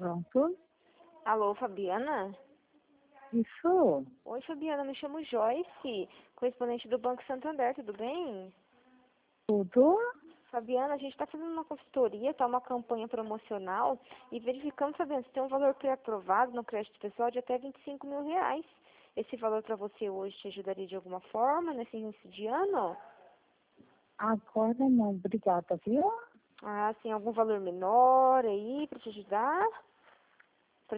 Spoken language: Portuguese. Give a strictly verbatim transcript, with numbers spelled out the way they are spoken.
Pronto. Alô, Fabiana? Isso. Oi, Fabiana, me chamo Joyce, correspondente do Banco Santander, tudo bem? Tudo. Fabiana, a gente está fazendo uma consultoria, tá uma campanha promocional e verificando, Fabiana, se tem um valor pré-aprovado no crédito pessoal de até vinte e cinco mil reais. Esse valor para você hoje te ajudaria de alguma forma nesse início de ano? Agora não, obrigada, viu? Ah, tem algum valor menor aí para te ajudar?